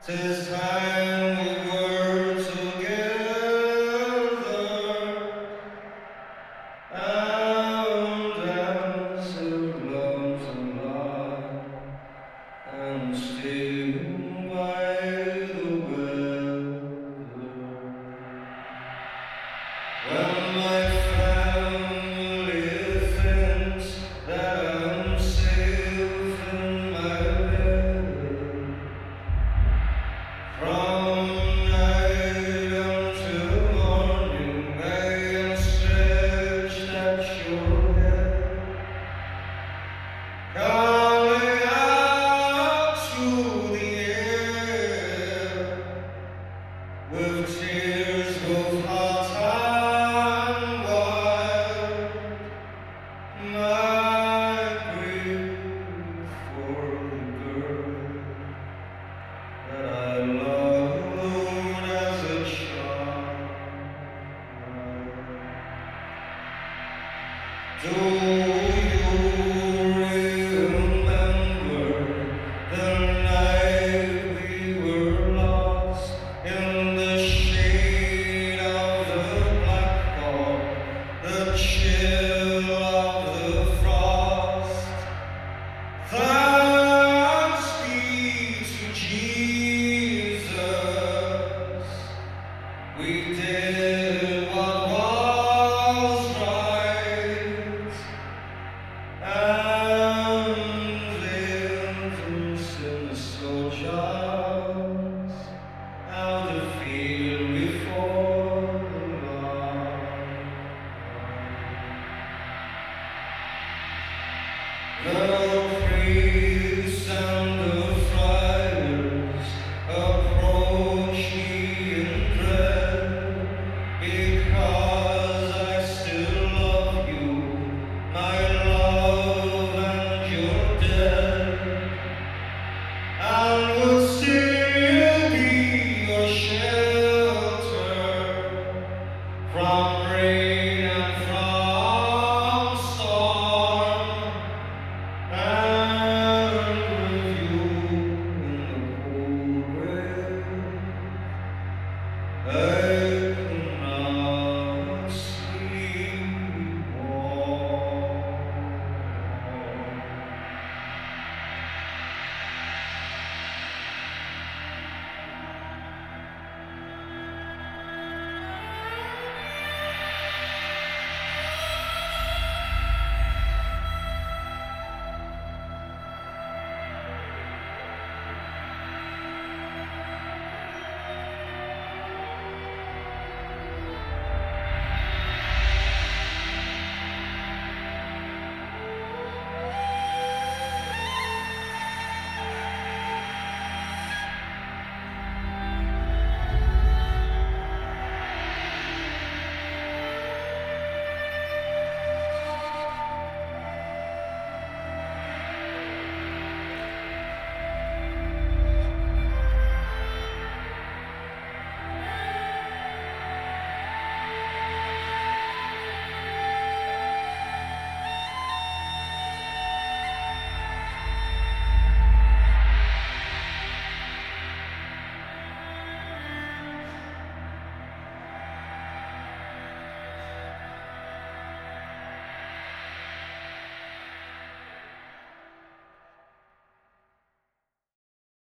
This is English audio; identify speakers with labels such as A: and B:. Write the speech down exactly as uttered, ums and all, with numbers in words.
A: 'Tis time we were together, and dancing love's alive, and still by the weather. When my family thinks that I'm safe in my bed, from night until morning I am stretched at your head, calling out to the air with tears both hot and wild, my grief for the girl that I loved as a child. Do you remember the night we were lost in the shade of the blackthorn, the chill of the frost? Thanks be to Jesus, we did what was right, and innocent soldiers out the field before the light. The priests and the friars approach me in dread, because I still love you, my love, and you're dead, and would